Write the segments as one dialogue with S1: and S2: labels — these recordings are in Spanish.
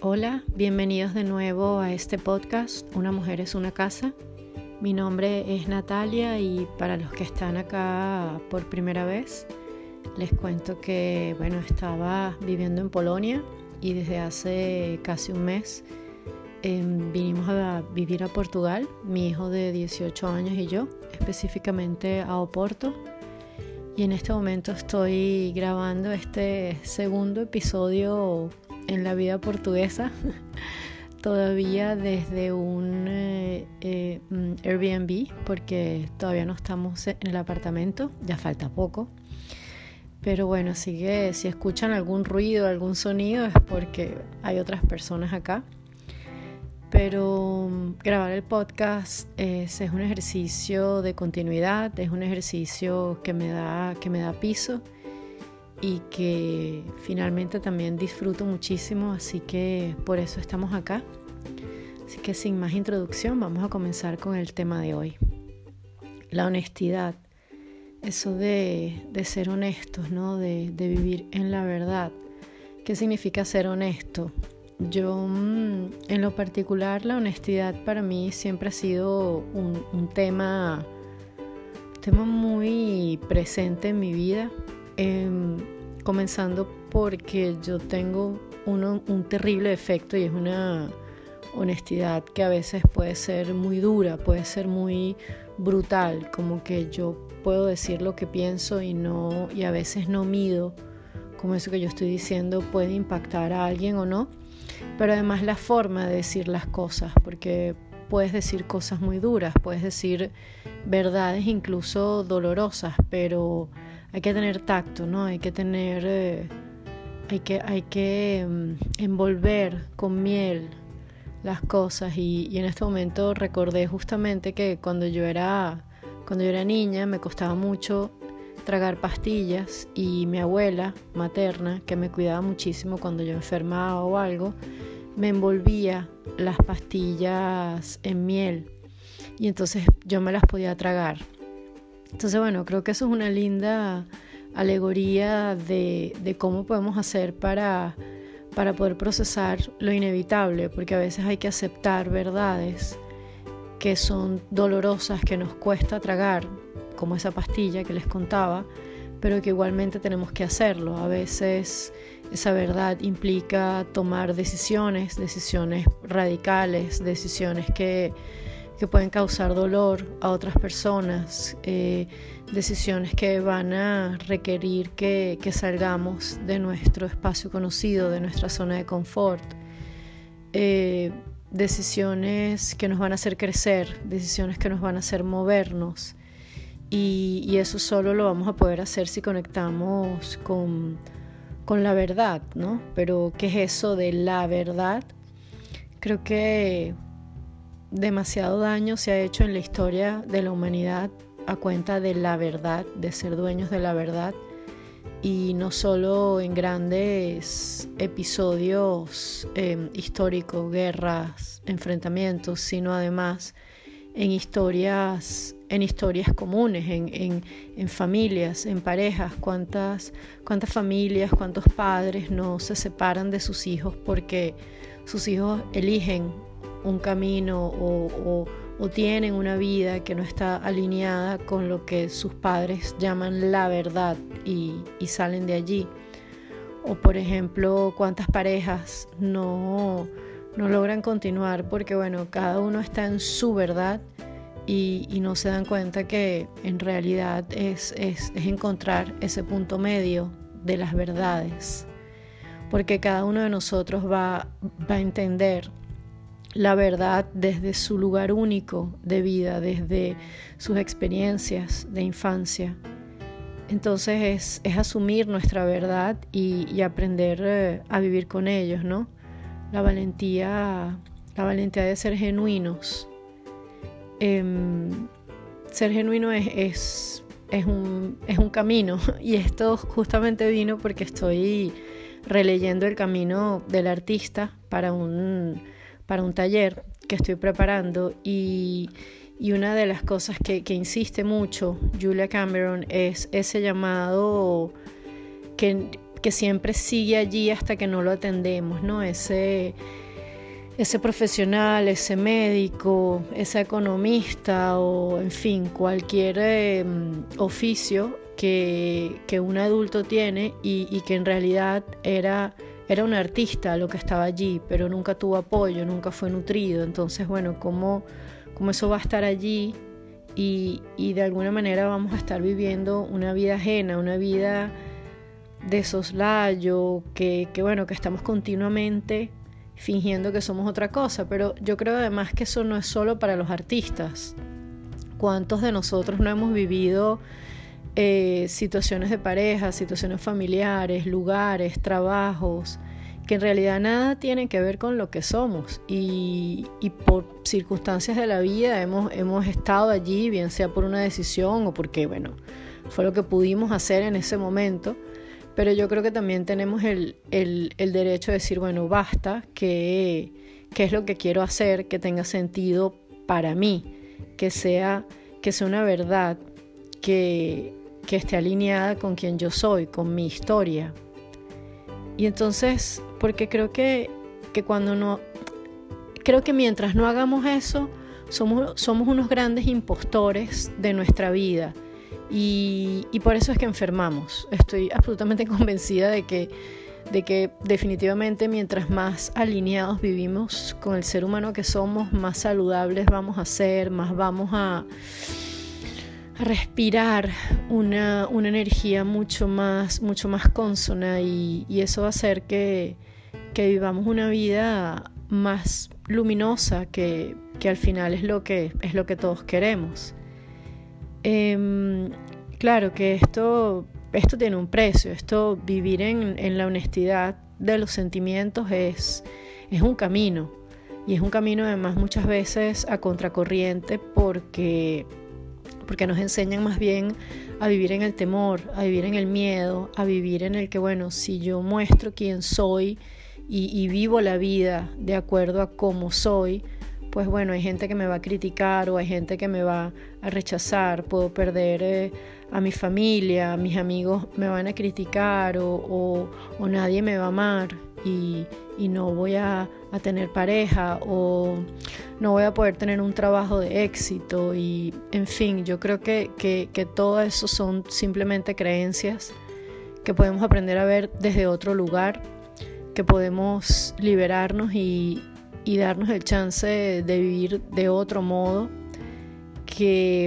S1: Hola, bienvenidos de nuevo a este podcast, Una mujer es una casa. Mi nombre es Natalia y para los que están acá por primera vez, les cuento que estaba viviendo en Polonia y desde hace casi un mes vinimos a vivir a Portugal, mi hijo de 18 años y yo, específicamente a Oporto. Y en este momento estoy grabando este segundo episodio en la vida portuguesa, todavía desde un Airbnb, porque todavía no estamos en el apartamento, ya falta poco. Pero bueno, así que si escuchan algún ruido, algún sonido, es porque hay otras personas acá. Pero grabar el podcast es un ejercicio de continuidad, es un ejercicio que me da piso y que finalmente también disfruto muchísimo, así que por eso estamos acá. Así que sin más introducción, vamos a comenzar con el tema de hoy. La honestidad, eso de ser honestos, ¿no? De vivir en la verdad. ¿Qué significa ser honesto? Yo, en lo particular, la honestidad para mí siempre ha sido un tema muy presente en mi vida, comenzando porque yo tengo un terrible defecto y es una honestidad que a veces puede ser muy dura, puede ser muy brutal, como que yo puedo decir lo que pienso y a veces no mido como eso que yo estoy diciendo puede impactar a alguien o no. Pero además la forma de decir las cosas, porque puedes decir cosas muy duras, puedes decir verdades incluso dolorosas, pero hay que tener tacto, ¿no? Hay que envolver con miel las cosas y en este momento recordé justamente que cuando yo era niña me costaba mucho tragar pastillas y mi abuela materna, que me cuidaba muchísimo cuando yo enfermaba o algo, me envolvía las pastillas en miel y entonces yo me las podía tragar. Entonces creo que eso es una linda alegoría de cómo podemos hacer para poder procesar lo inevitable, porque a veces hay que aceptar verdades que son dolorosas, que nos cuesta tragar, como esa pastilla que les contaba, pero que igualmente tenemos que hacerlo. A veces esa verdad implica tomar decisiones radicales, decisiones que pueden causar dolor a otras personas, decisiones que van a requerir que salgamos de nuestro espacio conocido, de nuestra zona de confort, decisiones que nos van a hacer crecer, decisiones que nos van a hacer movernos. Y eso solo lo vamos a poder hacer si conectamos con la verdad, ¿no? Pero ¿qué es eso de la verdad? Creo que demasiado daño se ha hecho en la historia de la humanidad a cuenta de la verdad, de ser dueños de la verdad, y no solo en grandes episodios históricos, guerras, enfrentamientos, sino además en historias comunes, en familias, en parejas. ¿Cuántas familias, cuántos padres no se separan de sus hijos porque sus hijos eligen un camino o tienen una vida que no está alineada con lo que sus padres llaman la verdad y salen de allí? O por ejemplo, cuántas parejas no logran continuar porque cada uno está en su verdad y no se dan cuenta que en realidad es encontrar ese punto medio de las verdades, porque cada uno de nosotros va a entender la verdad desde su lugar único de vida, desde sus experiencias de infancia. Entonces es asumir nuestra verdad y aprender a vivir con ellos, ¿no? La valentía de ser genuinos. Ser genuino es un camino, y esto justamente vino porque estoy releyendo El Camino del Artista para un taller que estoy preparando, y una de las cosas que insiste mucho Julia Cameron es ese llamado que que siempre sigue allí hasta que no lo atendemos, ¿no? Ese profesional, ese médico, ese economista o, en fin, cualquier oficio que un adulto tiene y que en realidad era un artista lo que estaba allí, pero nunca tuvo apoyo, nunca fue nutrido. Entonces, bueno, ¿cómo eso va a estar allí? Y de alguna manera vamos a estar viviendo una vida ajena, una vida de soslayo, que estamos continuamente fingiendo que somos otra cosa. Pero yo creo además que eso no es solo para los artistas. ¿Cuántos de nosotros no hemos vivido situaciones de pareja, situaciones familiares, lugares, trabajos, que en realidad nada tienen que ver con lo que somos y por circunstancias de la vida hemos estado allí, bien sea por una decisión o porque, fue lo que pudimos hacer en ese momento? Pero yo creo que también tenemos el derecho de decir, basta, ¿qué es lo que quiero hacer que tenga sentido para mí? Que sea una verdad que esté alineada con quien yo soy, con mi historia. Y entonces, porque creo que mientras no hagamos eso, somos unos grandes impostores de nuestra vida. Y por eso es que enfermamos. Estoy absolutamente convencida de que definitivamente mientras más alineados vivimos con el ser humano que somos, más saludables vamos a ser, más vamos a respirar una energía mucho más consona y eso va a hacer que vivamos una vida más luminosa que al final es lo que todos queremos. Claro que esto tiene un precio. Vivir en la honestidad de los sentimientos es un camino, y es un camino además muchas veces a contracorriente porque nos enseñan más bien a vivir en el temor, a vivir en el miedo, a vivir en el que, si yo muestro quién soy y vivo la vida de acuerdo a cómo soy, pues hay gente que me va a criticar o hay gente que me va a rechazar, puedo perder a mi familia, mis amigos me van a criticar o nadie me va a amar y no voy a tener pareja o no voy a poder tener un trabajo de éxito y, en fin, yo creo que todo eso son simplemente creencias que podemos aprender a ver desde otro lugar, que podemos liberarnos y darnos el chance de vivir de otro modo, que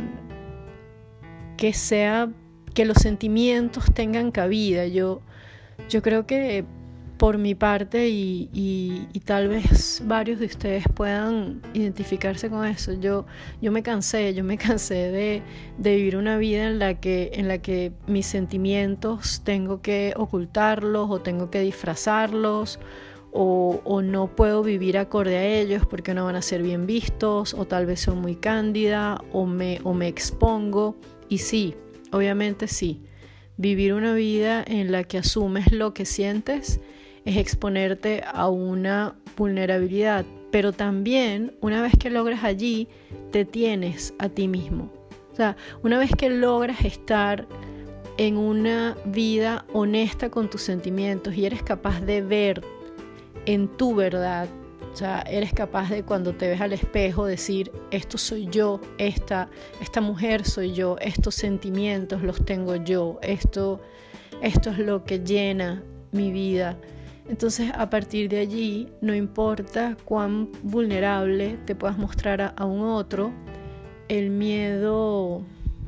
S1: los sentimientos tengan cabida. Yo creo que por mi parte y tal vez varios de ustedes puedan identificarse con eso, yo me cansé de vivir una vida en la que mis sentimientos tengo que ocultarlos o tengo que disfrazarlos o no puedo vivir acorde a ellos porque no van a ser bien vistos, o tal vez soy muy cándida o me expongo. Y sí, obviamente sí, vivir una vida en la que asumes lo que sientes es exponerte a una vulnerabilidad, pero también una vez que logras allí, te tienes a ti mismo. O sea, una vez que logras estar en una vida honesta con tus sentimientos y eres capaz de ver en tu verdad, o sea, eres capaz de, cuando te ves al espejo, decir, esto soy yo, esta mujer soy yo, estos sentimientos los tengo yo, esto es lo que llena mi vida. Entonces, a partir de allí, no importa cuán vulnerable te puedas mostrar a un otro, el miedo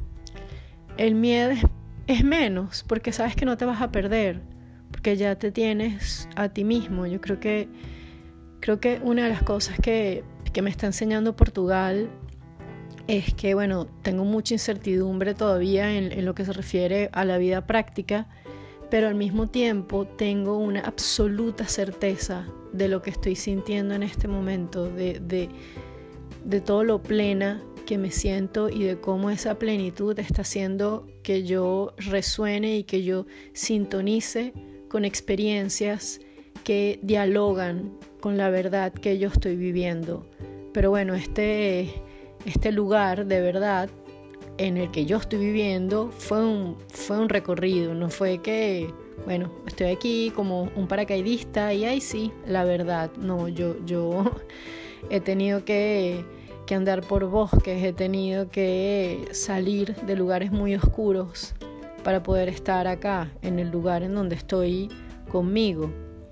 S1: es menos, porque sabes que no te vas a perder, porque ya te tienes a ti mismo. Yo creo que una de las cosas que me está enseñando Portugal es que, tengo mucha incertidumbre todavía en lo que se refiere a la vida práctica, pero al mismo tiempo tengo una absoluta certeza de lo que estoy sintiendo en este momento, de todo lo plena que me siento y de cómo esa plenitud está haciendo que yo resuene y que yo sintonice con experiencias que dialogan con la verdad que yo estoy viviendo. Pero este lugar de verdad en el que yo estoy viviendo fue un recorrido, no fue que bueno, estoy aquí como un paracaidista y ahí sí, la verdad, no, yo he tenido que andar por bosques, he tenido que salir de lugares muy oscuros para poder estar acá, en el lugar en donde estoy conmigo.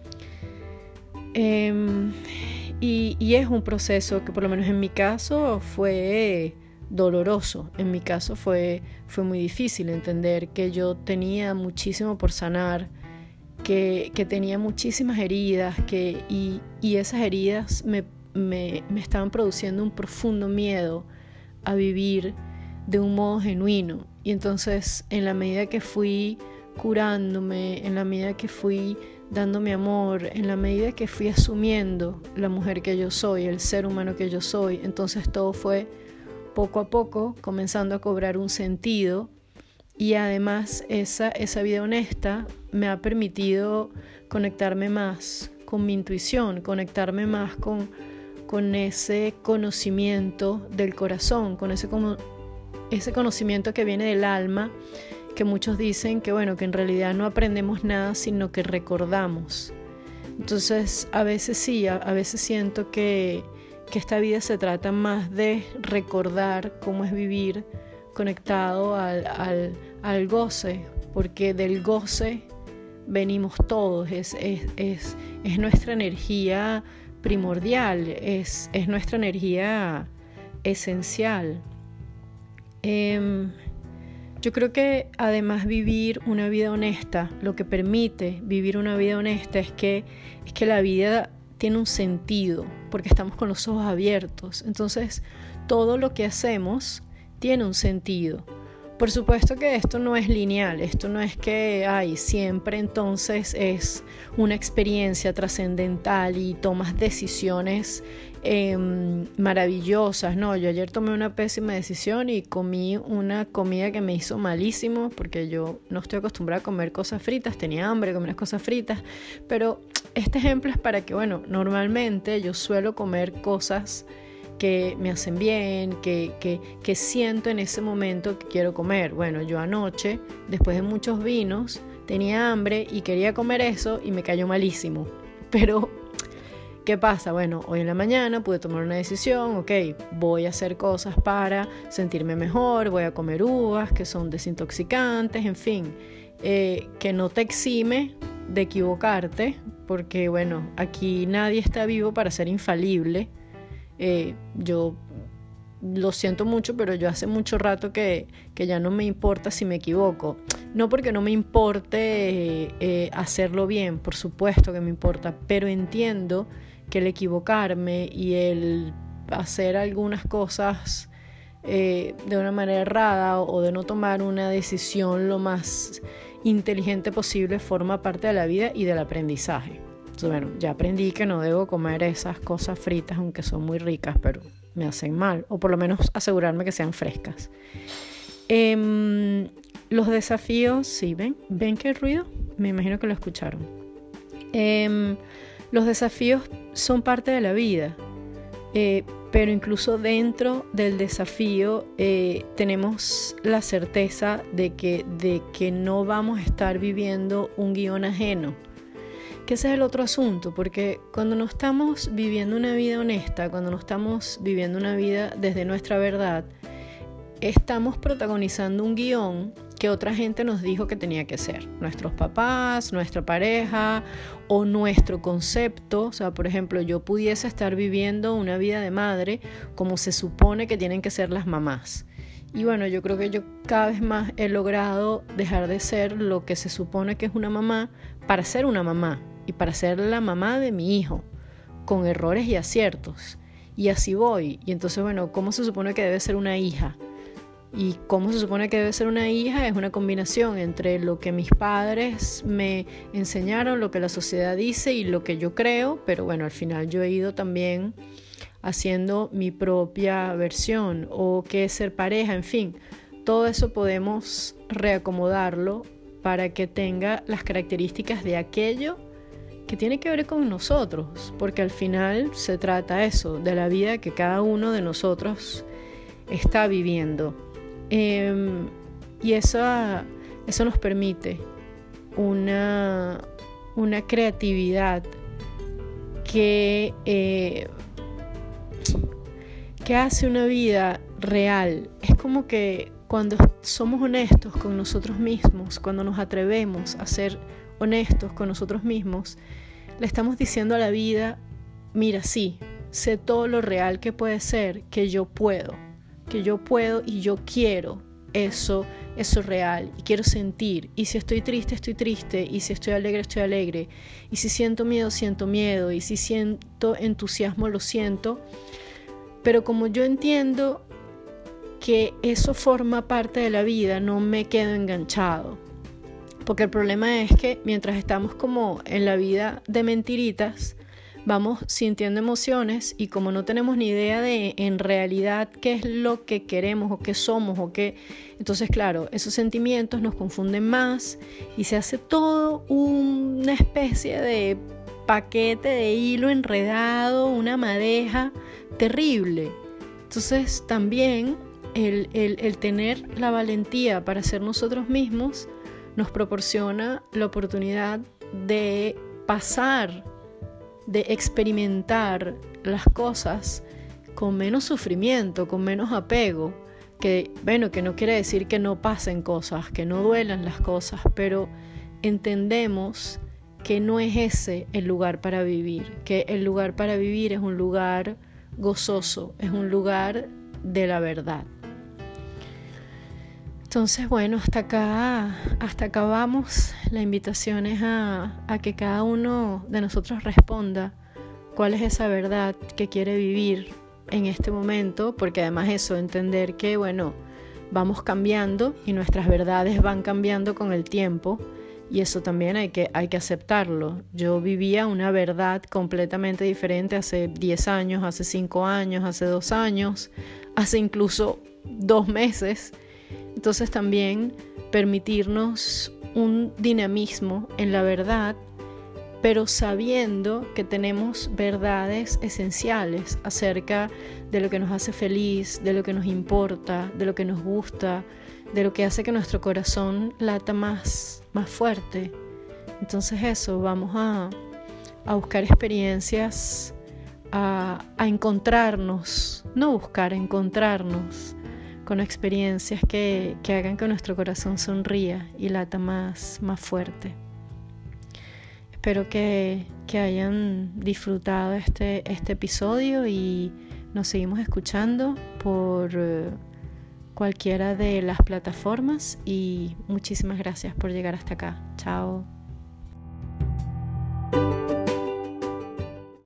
S1: Y es un proceso que por lo menos en mi caso fue doloroso. En mi caso fue muy difícil entender que yo tenía muchísimo por sanar, que tenía muchísimas heridas, y esas heridas me estaban produciendo un profundo miedo a vivir de un modo genuino. Y entonces, en la medida que fui curándome, en la medida que fui dándome amor, en la medida que fui asumiendo la mujer que yo soy, el ser humano que yo soy, entonces todo fue poco a poco comenzando a cobrar un sentido. Y además esa vida honesta me ha permitido conectarme más con mi intuición, conectarme más con ese conocimiento del corazón, con ese conocimiento que viene del alma, que muchos dicen que bueno, que en realidad no aprendemos nada, sino que recordamos. Entonces a veces sí, a veces siento que esta vida se trata más de recordar cómo es vivir conectado al goce, porque del goce venimos todos, es nuestra energía primordial, es nuestra energía esencial. Yo creo que además vivir una vida honesta, lo que permite vivir una vida honesta es que la vida tiene un sentido, porque estamos con los ojos abiertos. Entonces, todo lo que hacemos tiene un sentido. Por supuesto que esto no es lineal, esto no es que siempre entonces es una experiencia trascendental y tomas decisiones maravillosas. No, yo ayer tomé una pésima decisión y comí una comida que me hizo malísimo, porque yo no estoy acostumbrada a comer cosas fritas, tenía hambre de comer cosas fritas, pero este ejemplo es para que, bueno, normalmente yo suelo comer cosas que me hacen bien, que siento en ese momento que quiero comer. Bueno, yo anoche, después de muchos vinos, tenía hambre y quería comer eso y me cayó malísimo. Pero, ¿qué pasa? Bueno, hoy en la mañana pude tomar una decisión, ok, voy a hacer cosas para sentirme mejor, voy a comer uvas que son desintoxicantes, en fin, que no te exime de equivocarte, porque bueno, aquí nadie está vivo para ser infalible. Yo lo siento mucho, pero yo hace mucho rato que ya no me importa si me equivoco. No porque no me importe hacerlo bien, por supuesto que me importa, pero entiendo que el equivocarme y el hacer algunas cosas de una manera errada o de no tomar una decisión lo más inteligente posible forma parte de la vida y del aprendizaje. Bueno, ya aprendí que no debo comer esas cosas fritas, aunque son muy ricas, pero me hacen mal, o por lo menos asegurarme que sean frescas. Los desafíos, sí, ¿ven qué ruido? Me imagino que lo escucharon. Los desafíos son parte de la vida, pero incluso dentro del desafío tenemos la certeza de que no vamos a estar viviendo un guión ajeno. Que ese es el otro asunto, porque cuando no estamos viviendo una vida honesta, cuando no estamos viviendo una vida desde nuestra verdad, estamos protagonizando un guión que otra gente nos dijo que tenía que ser. Nuestros papás, nuestra pareja o nuestro concepto. O sea, por ejemplo, yo pudiese estar viviendo una vida de madre como se supone que tienen que ser las mamás. Y bueno, yo creo que yo cada vez más he logrado dejar de ser lo que se supone que es una mamá para ser una mamá y para ser la mamá de mi hijo, con errores y aciertos. Y así voy. Y entonces, bueno, ¿cómo se supone que debe ser una hija? Y cómo se supone que debe ser una hija es una combinación entre lo que mis padres me enseñaron, lo que la sociedad dice y lo que yo creo, pero bueno, al final yo he ido también haciendo mi propia versión, o qué es ser pareja, en fin, todo eso podemos reacomodarlo para que tenga las características de aquello que tiene que ver con nosotros, porque al final se trata eso, de la vida que cada uno de nosotros está viviendo. Y eso nos permite una creatividad que hace una vida real. Es como que cuando somos honestos con nosotros mismos, cuando nos atrevemos a ser honestos con nosotros mismos, le estamos diciendo a la vida: mira, sí, sé todo lo real que puede ser, que yo puedo y yo quiero eso real, y quiero sentir, y si estoy triste, estoy triste, y si estoy alegre, estoy alegre, y si siento miedo, y si siento entusiasmo, lo siento. Pero como yo entiendo que eso forma parte de la vida, no me quedo enganchado. Porque el problema es que mientras estamos como en la vida de mentiritas, vamos sintiendo emociones, y como no tenemos ni idea de en realidad qué es lo que queremos o qué somos o qué, entonces claro, esos sentimientos nos confunden más y se hace todo una especie de paquete de hilo enredado, una madeja terrible. Entonces también el tener la valentía para ser nosotros mismos nos proporciona la oportunidad de pasar, de experimentar las cosas con menos sufrimiento, con menos apego, que no quiere decir que no pasen cosas, que no duelan las cosas, pero entendemos que no es ese el lugar para vivir, que el lugar para vivir es un lugar gozoso, es un lugar de la verdad. Entonces, bueno, hasta acá vamos. La invitación es a que cada uno de nosotros responda cuál es esa verdad que quiere vivir en este momento, porque además eso, entender que, bueno, vamos cambiando y nuestras verdades van cambiando con el tiempo, y eso también hay que aceptarlo. Yo vivía una verdad completamente diferente hace 10 años, hace 5 años, hace 2 años, hace incluso 2 meses. Entonces también permitirnos un dinamismo en la verdad, pero sabiendo que tenemos verdades esenciales acerca de lo que nos hace feliz, de lo que nos importa, de lo que nos gusta, de lo que hace que nuestro corazón lata más fuerte. Entonces eso, vamos a buscar experiencias, a encontrarnos, no buscar, encontrarnos con experiencias que hagan que nuestro corazón sonría y lata más fuerte. Espero que hayan disfrutado este episodio, y nos seguimos escuchando por cualquiera de las plataformas, y muchísimas gracias por llegar hasta acá. Chao.